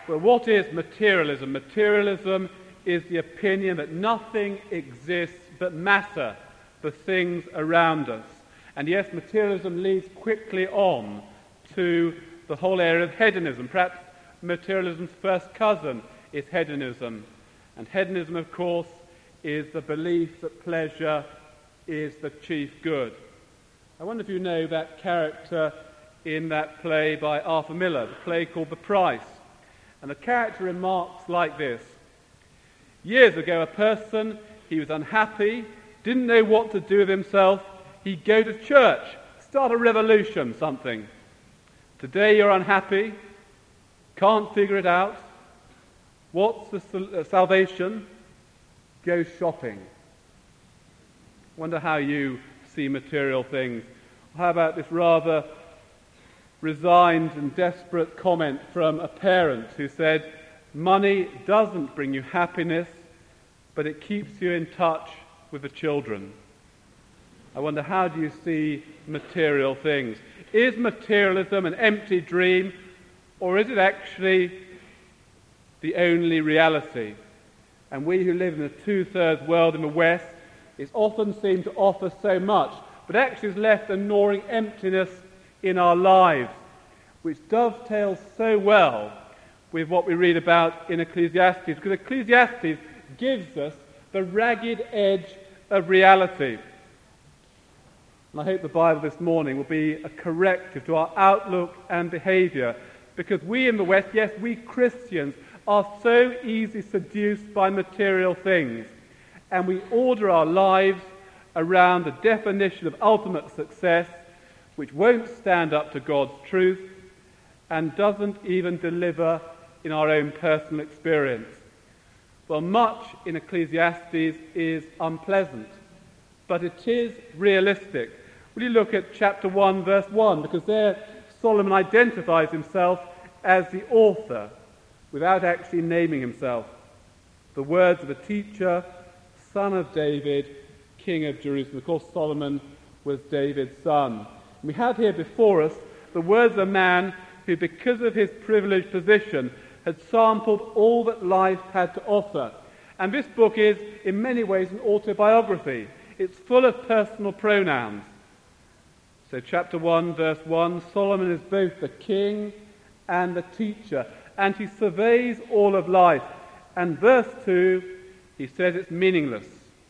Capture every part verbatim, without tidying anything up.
Well, what is materialism? Materialism is the opinion that nothing exists but matter, the things around us. And yes, materialism leads quickly on to the whole area of hedonism. Perhaps materialism's first cousin is hedonism. And hedonism, of course, is the belief that pleasure is the chief good. I wonder if you know that character in that play by Arthur Miller, the play called The Price. And the character remarks like this: years ago, a person, he was unhappy, didn't know what to do with himself, he'd go to church, start a revolution, something. Today you're unhappy, can't figure it out. What's the sal- uh, salvation? Go shopping. Wonder how you see material things. How about this rather resigned and desperate comment from a parent who said, money doesn't bring you happiness, but it keeps you in touch with the children. I wonder, how do you see material things? Is materialism an empty dream, or is it actually the only reality? And we who live in the two-thirds world in the West, it's often seemed to offer so much, but actually has left a gnawing emptiness in our lives, which dovetails so well with what we read about in Ecclesiastes, because Ecclesiastes gives us the ragged edge of reality. And I hope the Bible this morning will be a corrective to our outlook and behaviour, because we in the West, yes, we Christians, are so easily seduced by material things, and we order our lives around the definition of ultimate success, which won't stand up to God's truth and doesn't even deliver in our own personal experience. Well, much in Ecclesiastes is unpleasant, but it is realistic. Will you look at chapter one, verse one, because there Solomon identifies himself as the author without actually naming himself. The words of a teacher, son of David, king of Jerusalem. Of course, Solomon was David's son. And we have here before us the words of a man who, because of his privileged position, had sampled all that life had to offer. And this book is, in many ways, an autobiography. It's full of personal pronouns. So chapter one, verse one, Solomon is both the king and the teacher, and he surveys all of life. And verse two, he says it's meaningless.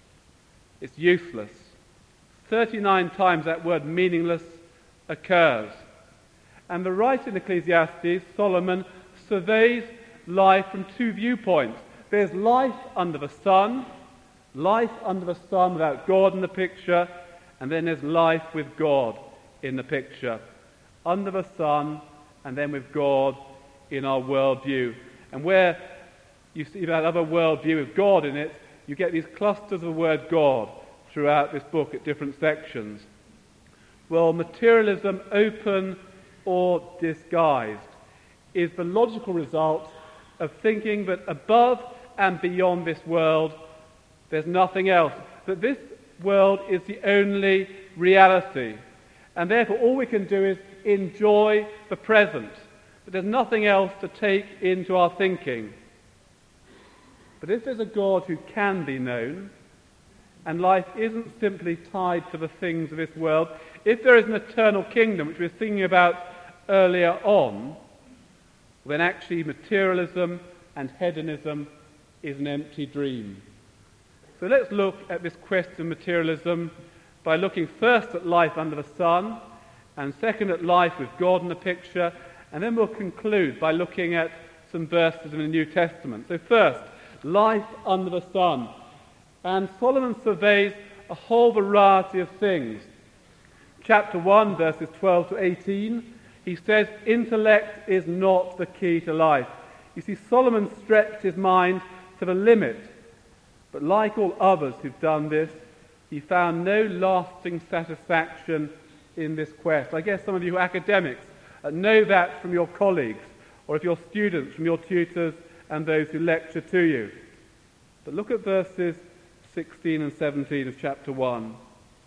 It's useless. thirty-nine times that word meaningless occurs. And the writer in Ecclesiastes, Solomon, surveys life from two viewpoints. There's life under the sun, life under the sun without God in the picture, and then there's life with God in the picture. Under the sun, and then with God in our worldview. And where you see that other worldview with God in it, you get these clusters of the word God throughout this book at different sections. Well, materialism, open or disguised, is the logical result of thinking that above and beyond this world there's nothing else, that this world is the only reality, and therefore all we can do is enjoy the present, but there's nothing else to take into our thinking. But if there's a God who can be known, and life isn't simply tied to the things of this world, if there is an eternal kingdom, which we were thinking about earlier on, then actually materialism and hedonism is an empty dream. So let's look at this question of materialism by looking first at life under the sun, and second at life with God in the picture, and then we'll conclude by looking at some verses in the New Testament. So first, life under the sun. And Solomon surveys a whole variety of things. Chapter one, verses twelve to eighteen, he says, intellect is not the key to life. You see, Solomon stretched his mind to the limit, but like all others who've done this, he found no lasting satisfaction in this quest. I guess some of you academics uh, know that from your colleagues, or if you're students, from your tutors and those who lecture to you. But look at verses sixteen and seventeen of chapter one.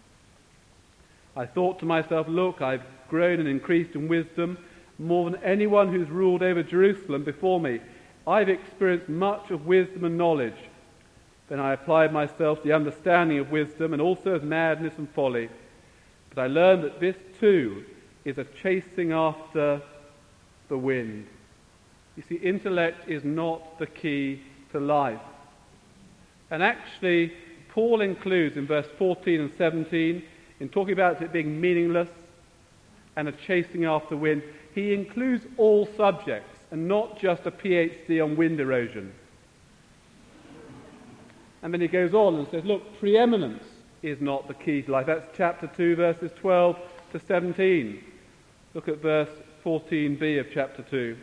I thought to myself, look, I've grown and increased in wisdom more than anyone who's ruled over Jerusalem before me. I've experienced much of wisdom and knowledge. Then I applied myself to the understanding of wisdom and also of madness and folly. But I learned that this too is a chasing after the wind. You see, intellect is not the key to life. And actually, Paul includes in verse fourteen and seventeen, in talking about it being meaningless and a chasing after wind, he includes all subjects and not just a PhD on wind erosion. And then he goes on and says, look, preeminence is not the key to life. That's chapter two, verses twelve to seventeen. Look at verse fourteen b of chapter two.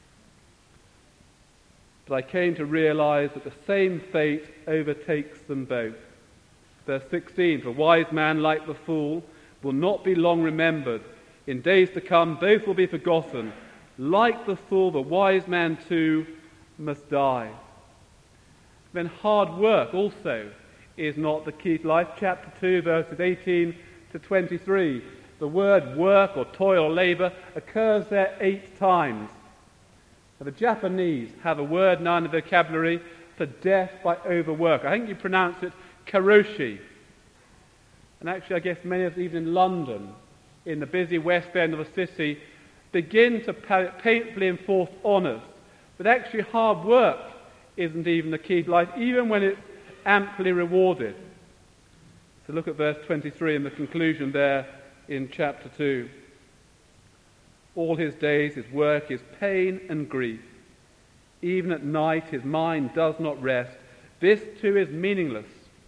But I came to realize that the same fate overtakes them both. Verse sixteen, for a wise man like the fool will not be long remembered. In days to come, both will be forgotten. Like the fool, the wise man too must die. Then hard work also is not the key to life. Chapter two, verses eighteen to twenty-three. The word work or toil or labour occurs there eight times. Now, the Japanese have a word now in the vocabulary for death by overwork. I think you pronounce it karoshi. And actually, I guess many of us, even in London, in the busy west end of the city, begin to painfully enforce honours. But actually, hard work isn't even the key to life, even when it's amply rewarded. So look at verse twenty-three and the conclusion there in chapter two. All his days, his work is pain and grief. Even at night, his mind does not rest. This too is meaningless.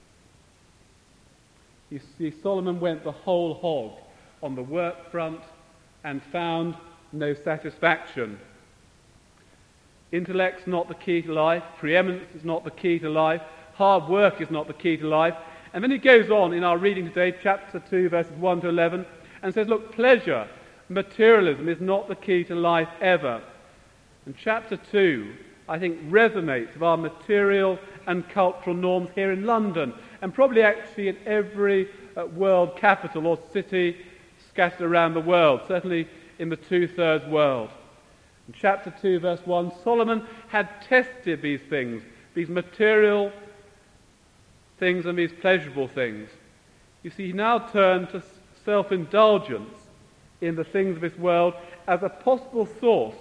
You see, Solomon went the whole hog on the work front and found no satisfaction. Intellect's not the key to life. Preeminence is not the key to life. Hard work is not the key to life. And then he goes on in our reading today, chapter two, verses one to eleven, and says, look, pleasure, materialism is not the key to life ever. And chapter two, I think, resonates with our material and cultural norms here in London, and probably actually in every uh, world capital or city scattered around the world, certainly in the two-thirds world. In chapter two, verse one, Solomon had tested these things, these material things and these pleasurable things. You see, he now turned to self-indulgence in the things of this world as a possible source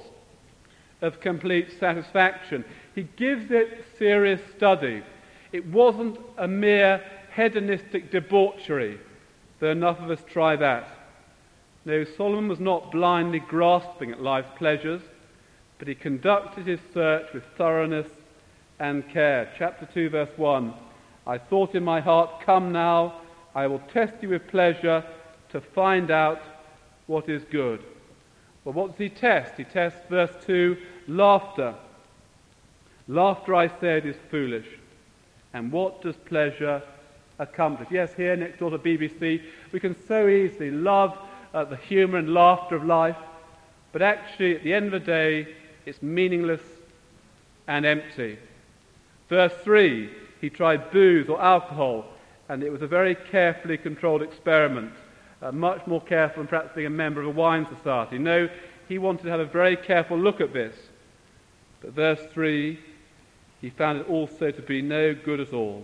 of complete satisfaction. He gives it serious study. It wasn't a mere hedonistic debauchery, though enough of us try that. No, Solomon was not blindly grasping at life's pleasures, but he conducted his search with thoroughness and care. Chapter two, verse one, I thought in my heart, come now, I will test you with pleasure to find out what is good. Well, what does he test? He tests, verse two, laughter. Laughter, I said, is foolish. And what does pleasure accomplish? Yes, here next door to B B C, we can so easily love uh, the humour and laughter of life, but actually, at the end of the day, it's meaningless and empty. Verse three, he tried booze or alcohol, and it was a very carefully controlled experiment. Uh, much more careful than perhaps being a member of a wine society. No, he wanted to have a very careful look at this. But verse three, he found it also to be no good at all.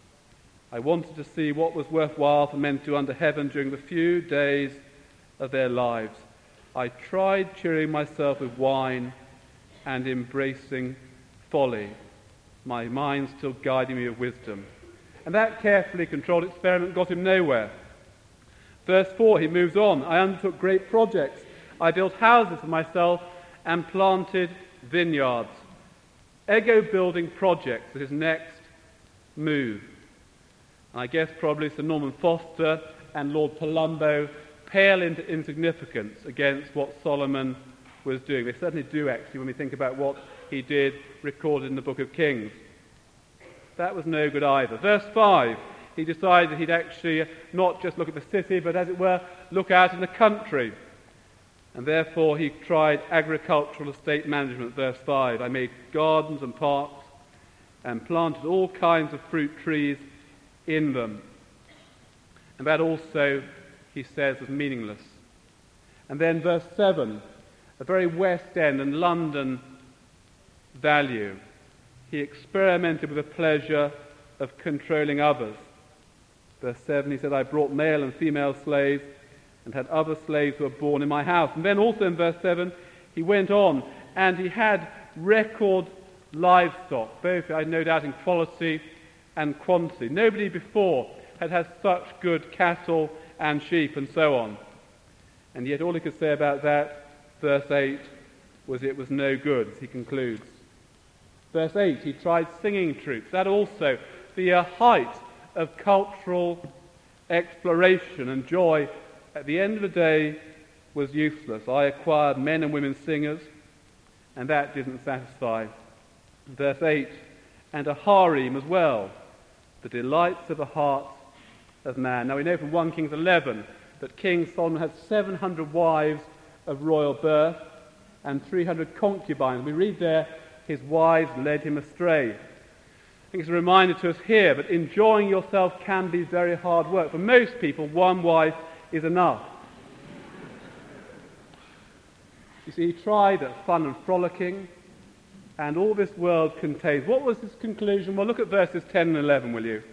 I wanted to see what was worthwhile for men to do under heaven during the few days of their lives. I tried cheering myself with wine and embracing folly, my mind still guiding me with wisdom. And that carefully controlled experiment got him nowhere. Verse four, he moves on. I undertook great projects. I built houses for myself and planted vineyards. Ego-building projects was his next move. And I guess probably Sir Norman Foster and Lord Palumbo pale into insignificance against what Solomon was doing. They certainly do, actually, when we think about what he did recorded in the Book of Kings. That was no good either. Verse five, he decided he'd actually not just look at the city, but as it were, look out in the country. And therefore he tried agricultural estate management, verse five. I made gardens and parks and planted all kinds of fruit trees in them. And that also, he says, was meaningless. And then verse seven, a very West End and London value. He experimented with the pleasure of controlling others. Verse seven, he said, I brought male and female slaves and had other slaves who were born in my house. And then also in verse seven, he went on and he had record livestock, both, I no doubt, in quality and quantity. Nobody before had had such good cattle and sheep and so on. And yet all he could say about that, verse eight, was it was no good, as he concludes. Verse eight, he tried singing troops. That also, the uh, height of cultural exploration and joy, at the end of the day, was useless. I acquired men and women singers, and that didn't satisfy. Verse eight, and a harem as well, the delights of the heart of man. Now we know from First Kings eleven that King Solomon had seven hundred wives of royal birth and three hundred concubines. We read there, his wives led him astray. I think it's a reminder to us here that enjoying yourself can be very hard work. For most people, one wife is enough. You see, he tried at fun and frolicking, and all this world contains. What was his conclusion? Well, look at verses ten and eleven, will you?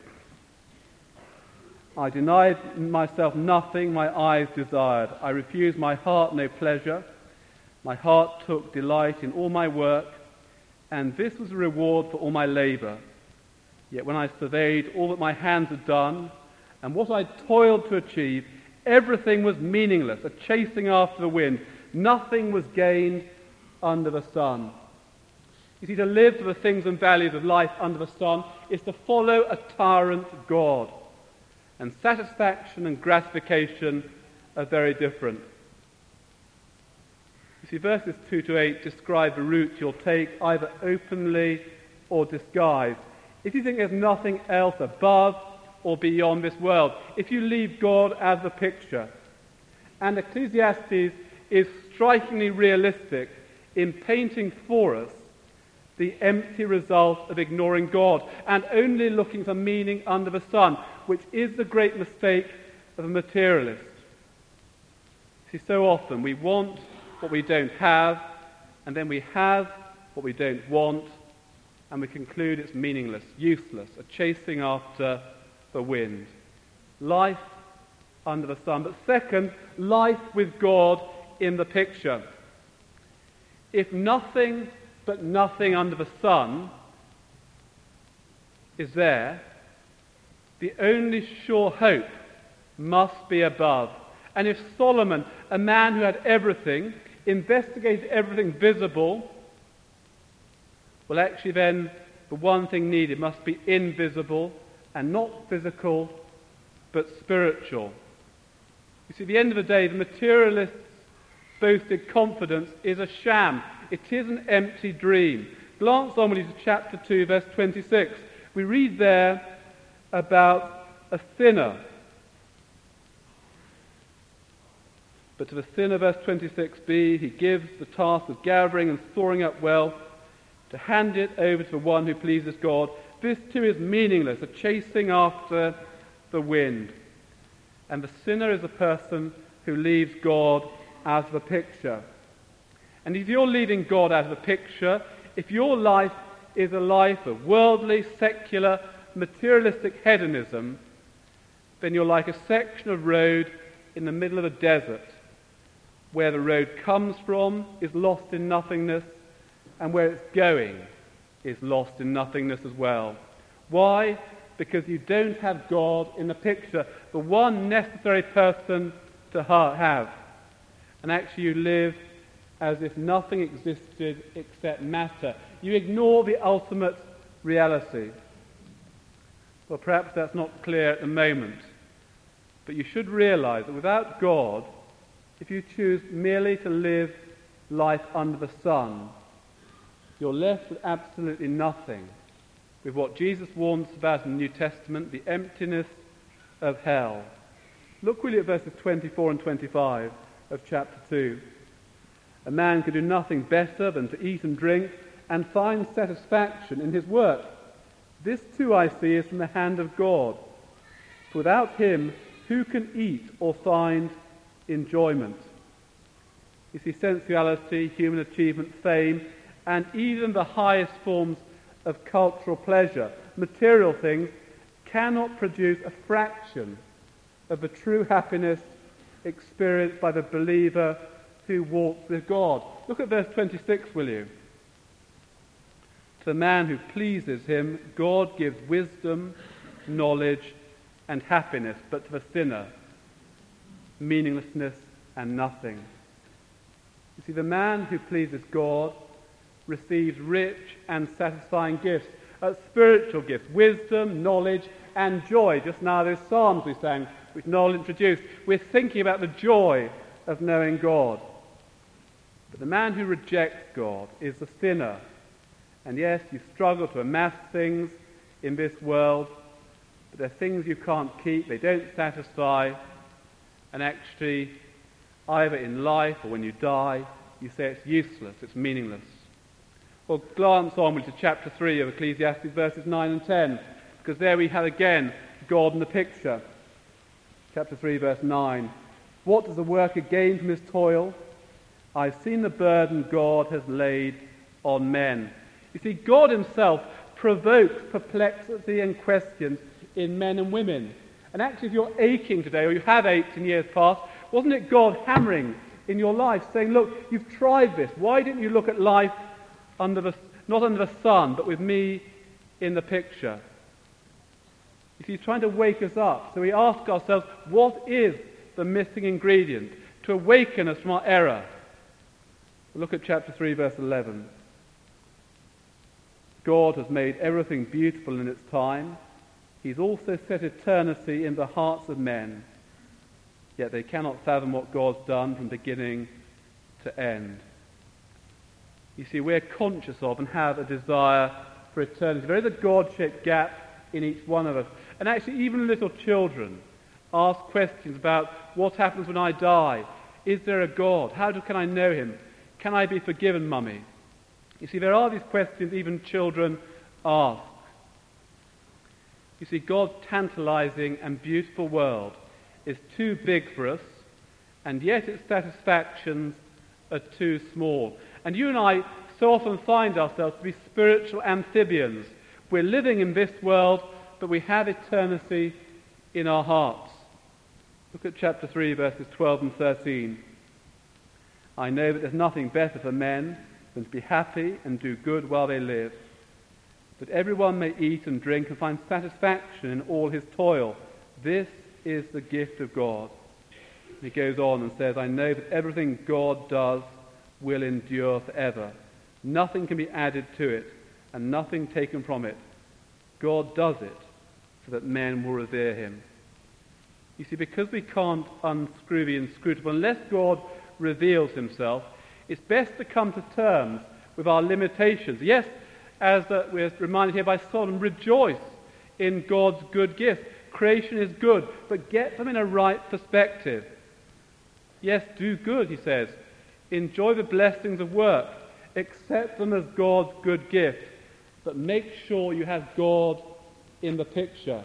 I denied myself nothing my eyes desired. I refused my heart no pleasure. My heart took delight in all my work, and this was a reward for all my labor. Yet when I surveyed all that my hands had done, and what I toiled to achieve, everything was meaningless, a chasing after the wind. Nothing was gained under the sun. You see, to live for the things and values of life under the sun is to follow a tyrant God. And satisfaction and gratification are very different. You see, verses two to eight describe the route you'll take, either openly or disguised. If you think there's nothing else above or beyond this world, if you leave God as the picture. And Ecclesiastes is strikingly realistic in painting for us the empty result of ignoring God and only looking for meaning under the sun, which is the great mistake of a materialist. See, so often we want what we don't have, and then we have what we don't want, and we conclude it's meaningless, useless, a chasing after the wind. Life under the sun. But second, life with God in the picture. If nothing but nothing under the sun is there, the only sure hope must be above. And if Solomon, a man who had everything, investigated everything visible, well, actually then the one thing needed must be invisible and not physical, but spiritual. You see, at the end of the day, the materialist's boasted confidence is a sham. It is an empty dream. Glance on with me to chapter two, verse twenty-six. We read there about a sinner. But to the sinner, verse twenty-six b, he gives the task of gathering and storing up wealth to hand it over to the one who pleases God. This too is meaningless, a chasing after the wind. And the sinner is a person who leaves God as the picture. And if you're leaving God as the picture, if your life is a life of worldly, secular, materialistic hedonism, then you're like a section of road in the middle of a desert, where the road comes from is lost in nothingness, and where it's going is lost in nothingness as well. Why? Because you don't have God in the picture, the one necessary person to have. And actually you live as if nothing existed except matter. You ignore the ultimate reality. Well, perhaps that's not clear at the moment, but you should realize that without God, if you choose merely to live life under the sun, you're left with absolutely nothing, with what Jesus warns about in the New Testament, the emptiness of hell. Look really at verses twenty-four and twenty-five of chapter two. A man can do nothing better than to eat and drink and find satisfaction in his work. This too, I see, is from the hand of God. For without him, who can eat or find enjoyment? You see, sensuality, human achievement, fame, and even the highest forms of cultural pleasure, material things, cannot produce a fraction of the true happiness experienced by the believer who walks with God. Look at verse twenty-six, will you? To the man who pleases him, God gives wisdom, knowledge, and happiness, but to the sinner, meaninglessness and nothing. You see, the man who pleases God receives rich and satisfying gifts, uh, spiritual gifts, wisdom, knowledge, and joy. Just now those psalms we sang, which Noel introduced, we're thinking about the joy of knowing God. But the man who rejects God is the sinner. And yes, you struggle to amass things in this world, but they're things you can't keep, they don't satisfy, and actually, either in life or when you die, you say it's useless, it's meaningless. Well, glance onward to chapter three of Ecclesiastes, verses nine and ten, because there we have again God in the picture. Chapter three, verse nine. What does the worker gain from his toil? I've seen the burden God has laid on men. You see, God himself provokes perplexity and questions in men and women. And actually, if you're aching today, or you have ached in years past, wasn't it God hammering in your life, saying, look, you've tried this. Why didn't you look at life under the, not under the sun, but with me in the picture? You see, he's trying to wake us up. So we ask ourselves, what is the missing ingredient to awaken us from our error? Look at chapter three, verse eleven. God has made everything beautiful in its time. He's also set eternity in the hearts of men. Yet they cannot fathom what God's done from beginning to end. You see, we're conscious of and have a desire for eternity. There is a God-shaped gap in each one of us. And actually, even little children ask questions about what happens when I die. Is there a God? How do, can I know him? Can I be forgiven, Mummy? You see, there are these questions even children ask. You see, God's tantalizing and beautiful world is too big for us, and yet its satisfactions are too small. And you and I so often find ourselves to be spiritual amphibians. We're living in this world, but we have eternity in our hearts. Look at chapter three, verses twelve and thirteen. I know that there's nothing better for men than to be happy and do good while they live, that everyone may eat and drink and find satisfaction in all his toil. This is the gift of God. And he goes on and says, I know that everything God does will endure forever. Nothing can be added to it, and nothing taken from it. God does it so that men will revere him. You see, because we can't unscrew the inscrutable, unless God reveals himself, it's best to come to terms with our limitations. Yes, as uh, we're reminded here by Solomon, rejoice in God's good gift. Creation is good, but get them in a right perspective. Yes, do good, he says. Enjoy the blessings of work. Accept them as God's good gift, but make sure you have God in the picture.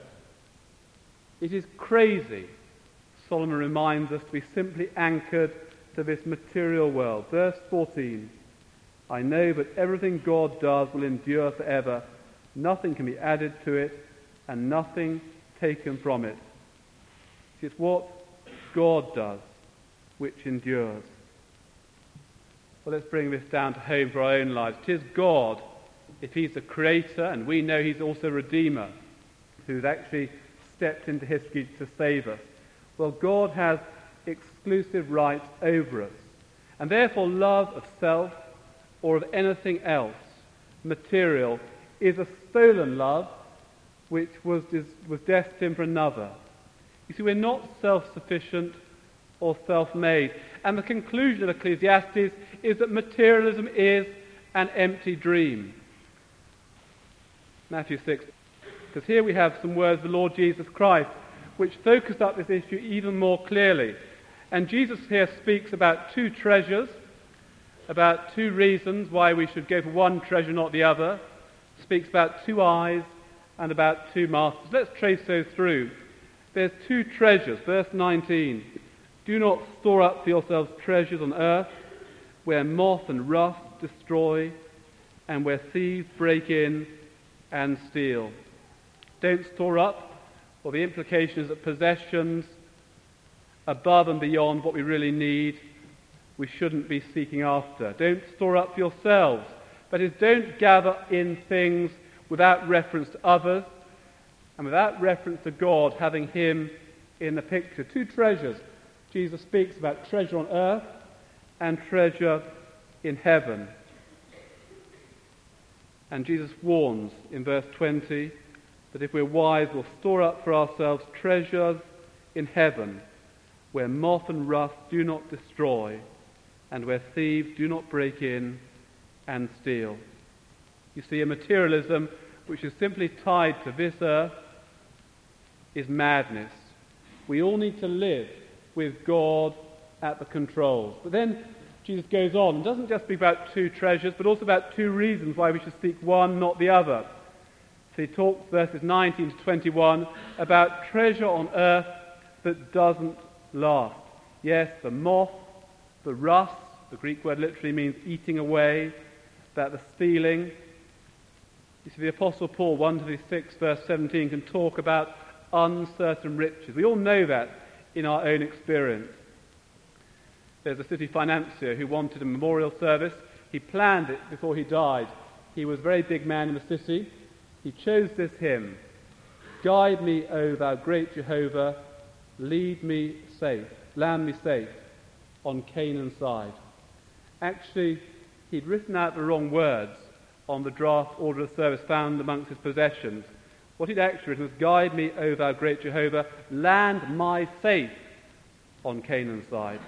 It is crazy, Solomon reminds us, to be simply anchored to this material world. Verse fourteen, I know that everything God does will endure forever. Nothing can be added to it, and nothing taken from it. It's what God does which endures. Well, let's bring this down to home for our own lives. It is God, if he's the creator, and we know he's also a redeemer, who's actually stepped into history to save us. Well, God has exclusive rights over us, and therefore love of self or of anything else, material, is a stolen love which was, was destined for another. You see, we're not self-sufficient or self-made. And the conclusion of Ecclesiastes is that materialism is an empty dream. Matthew six. Because here we have some words of the Lord Jesus Christ which focus up this issue even more clearly. And Jesus here speaks about two treasures, about two reasons why we should go for one treasure, not the other. Speaks about two eyes and about two masters. Let's trace those through. There's two treasures. Verse nineteen. Do not store up for yourselves treasures on earth, where moth and rust destroy, and where thieves break in and steal. Don't store up, or the implication is that possessions above and beyond what we really need, we shouldn't be seeking after. Don't store up for yourselves. That is, don't gather in things without reference to others and without reference to God, having him in the picture. Two treasures. Jesus speaks about treasure on earth and treasure in heaven. And Jesus warns in verse twenty that if we're wise, we'll store up for ourselves treasures in heaven, where moth and rust do not destroy, and where thieves do not break in and steal. You see, a materialism which is simply tied to this earth is madness. We all need to live with God at the controls. But then Jesus goes on and doesn't just speak about two treasures, but also about two reasons why we should seek one, not the other. So he talks, verses nineteen to twenty-one, about treasure on earth that doesn't last. Yes, the moth, the rust, the Greek word literally means eating away, that the stealing. You see, the Apostle Paul, First Timothy six, verse seventeen, can talk about uncertain riches. We all know that in our own experience. There's a city financier who wanted a memorial service. He planned it before he died. He was a very big man in the city. He chose this hymn: "Guide me, O thou great Jehovah, lead me safe, land me safe on Canaan's side." Actually, he'd written out the wrong words on the draft order of service found amongst his possessions. What he'd actually written was, "Guide me, O thou great Jehovah, land my faith on Canaan's side."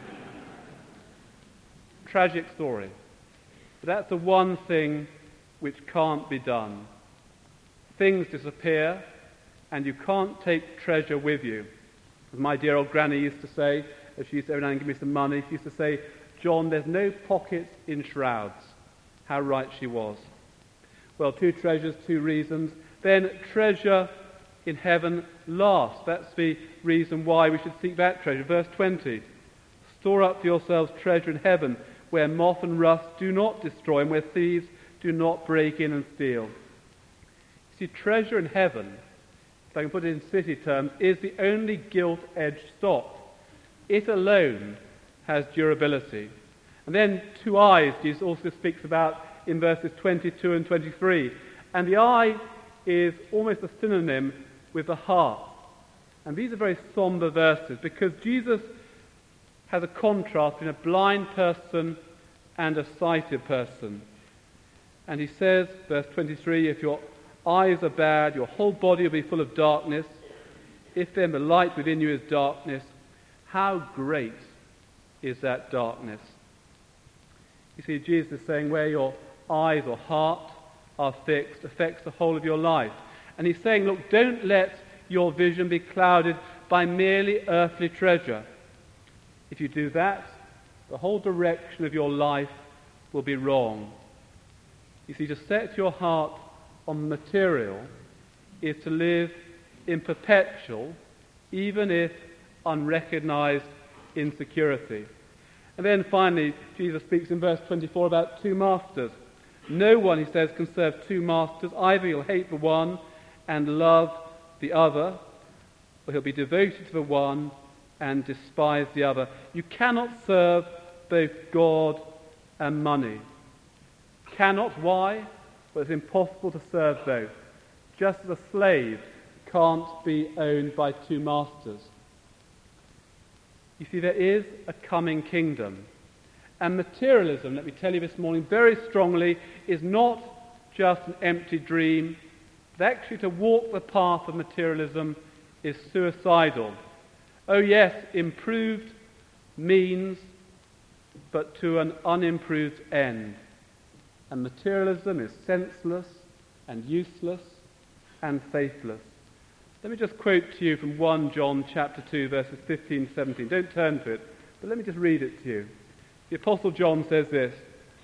Tragic story. But that's the one thing which can't be done. Things disappear, and you can't take treasure with you. As my dear old granny used to say, as she used to every now and then give me some money, she used to say, "John, there's no pockets in shrouds." How right she was. Well, two treasures, two reasons. Then treasure in heaven lasts. That's the reason why we should seek that treasure. Verse twenty, "Store up for yourselves treasure in heaven, where moth and rust do not destroy, and where thieves do not break in and steal." See, treasure in heaven, if I can put it in city terms, is the only gilt-edged stock. It alone has durability. And then two eyes Jesus also speaks about in verses twenty-two and twenty-three. And the eye is almost a synonym with the heart. And these are very somber verses because Jesus has a contrast between a blind person and a sighted person. And he says, verse twenty-three, "If your eyes are bad, your whole body will be full of darkness. If then the light within you is darkness, how great is that darkness?" You see, Jesus is saying where your eyes or heart are fixed affects the whole of your life. And he's saying, look, don't let your vision be clouded by merely earthly treasure. If you do that, the whole direction of your life will be wrong. You see, to set your heart on material is to live in perpetual, even if unrecognized, insecurity. And then finally, Jesus speaks in verse twenty-four about two masters. No one, he says, can serve two masters. Either he'll hate the one and love the other, or he'll be devoted to the one and despise the other. You cannot serve both God and money. Cannot. Why? Well, it's impossible to serve both. Just as a slave can't be owned by two masters. You see, there is a coming kingdom. And materialism, let me tell you this morning very strongly, is not just an empty dream. But actually to walk the path of materialism is suicidal. Oh yes, improved means, but to an unimproved end. And materialism is senseless and useless and faithless. Let me just quote to you from First John chapter two, verses fifteen to seventeen. Don't turn to it, but let me just read it to you. The Apostle John says this: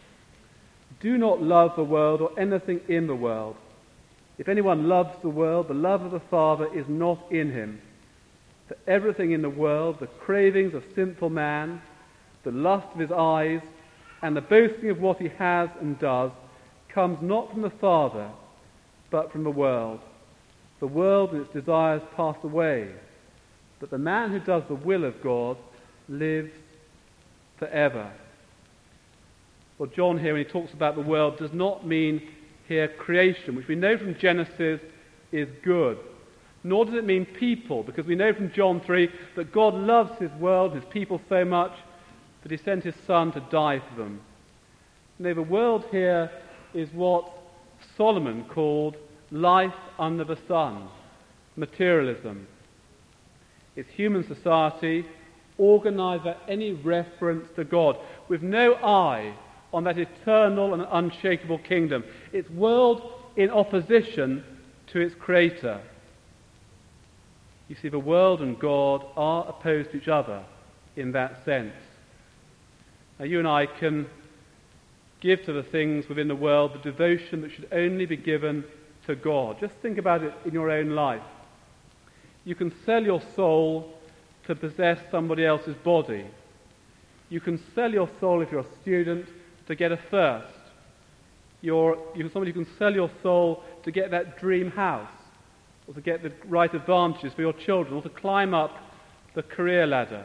"Do not love the world or anything in the world. If anyone loves the world, the love of the Father is not in him. For everything in the world, the cravings of sinful man, the lust of his eyes, and the boasting of what he has and does, comes not from the Father, but from the world. The world and its desires pass away, but the man who does the will of God lives forever. Well, John here, when he talks about the world, does not mean here creation, which we know from Genesis is good. Nor does it mean people, because we know from John three that God loves his world, his people so much that he sent his Son to die for them. No, the world here is what Solomon called life under the sun, materialism. It's human society organized without any reference to God, with no eye on that eternal and unshakable kingdom. It's world in opposition to its creator. You see, the world and God are opposed to each other in that sense. Now, you and I can give to the things within the world the devotion that should only be given to God. Just think about it in your own life. You can sell your soul to possess somebody else's body. You can sell your soul, if you're a student, to get a first. You're, you're somebody who can sell your soul to get that dream house, or to get the right advantages for your children, or to climb up the career ladder.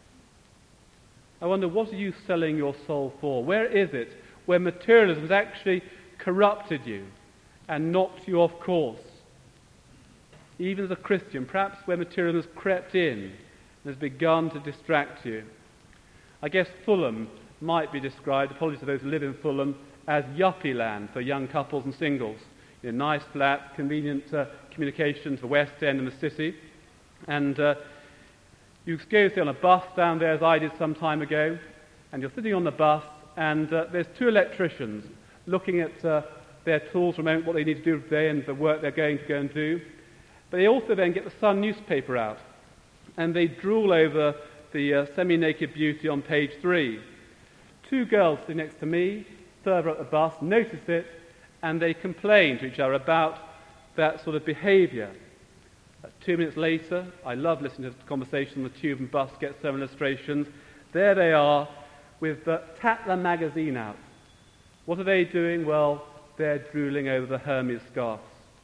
I wonder, what are you selling your soul for? Where is it where materialism has actually corrupted you and knocked you off course? Even as a Christian, perhaps where materialism has crept in and has begun to distract you. I guess Fulham might be described, apologies to those who live in Fulham, as yuppie land for young couples and singles. You know, nice flats, convenient uh, communication to the West End and the city. And uh, you go say on a bus down there, as I did some time ago, and you're sitting on the bus, and uh, there's two electricians looking at uh, their tools for a moment, what they need to do today and the work they're going to go and do. But they also then get the Sun newspaper out, and they drool over the uh, semi-naked beauty on page three. Two girls sitting next to me, further up the bus, notice it, and they complain to each other about that sort of behaviour. Uh, two minutes later, I love listening to the conversation on the tube and bus, get some illustrations. There they are with the Tatler magazine out. What are they doing? Well, they're drooling over the Hermes scarves.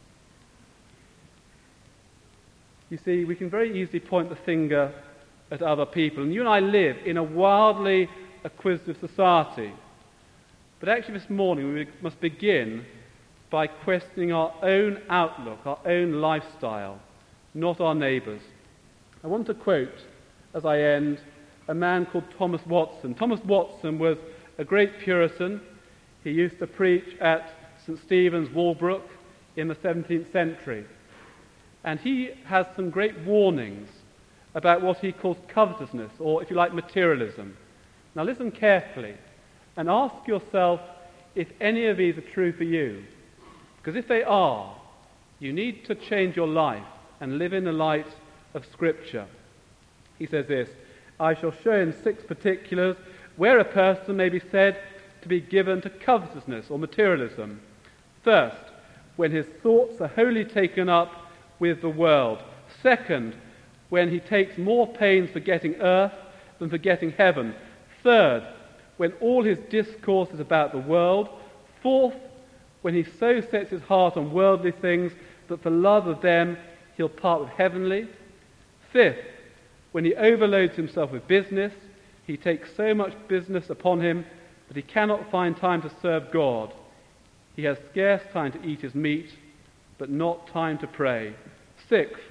You see, we can very easily point the finger at other people. And you and I live in a wildly acquisitive society. But actually this morning we must begin by questioning our own outlook, our own lifestyle, not our neighbours'. I want to quote, as I end, a man called Thomas Watson. Thomas Watson was a great Puritan. He used to preach at St Stephen's, Walbrook, in the seventeenth century. And he has some great warnings about what he calls covetousness, or, if you like, materialism. Now listen carefully and ask yourself if any of these are true for you. Because if they are, you need to change your life and live in the light of Scripture. He says this, I shall show in six particulars where a person may be said to be given to covetousness or materialism. First, when his thoughts are wholly taken up with the world. Second, when he takes more pains for getting earth than for getting heaven. Third, when all his discourse is about the world. Fourth, when he so sets his heart on worldly things that for love of them he'll part with heavenly. Fifth, when he overloads himself with business, he takes so much business upon him that he cannot find time to serve God. He has scarce time to eat his meat, but not time to pray. Sixth,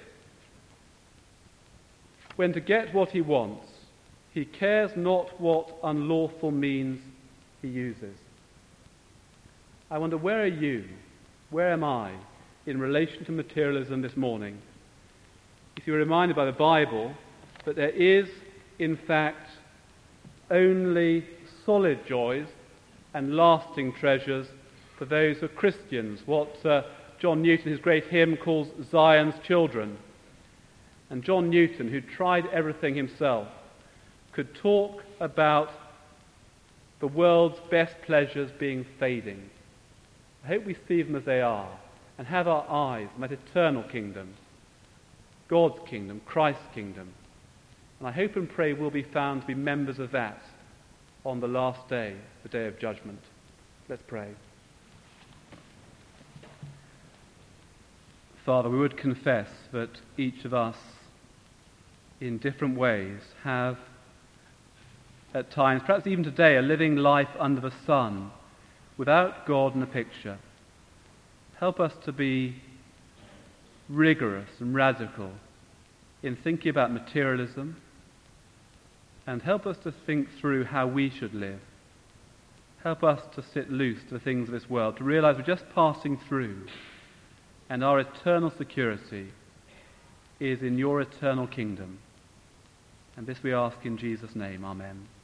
when to get what he wants, he cares not what unlawful means he uses. I wonder, where are you? Where am I in relation to materialism this morning? If you're reminded by the Bible that there is, in fact, only solid joys and lasting treasures for those who are Christians, what uh, John Newton, his great hymn, calls Zion's children. And John Newton, who tried everything himself, could talk about the world's best pleasures being fading. I hope we see them as they are and have our eyes on that eternal kingdom, God's kingdom, Christ's kingdom. And I hope and pray we'll be found to be members of that on the last day, the day of judgment. Let's pray. Father, we would confess that each of us in different ways have at times, perhaps even today, a living life under the sun without God in the picture. Help us to be rigorous and radical in thinking about materialism, and help us to think through how we should live. Help us to sit loose to the things of this world, to realize we're just passing through, and our eternal security is in your eternal kingdom. And this we ask in Jesus' name. Amen.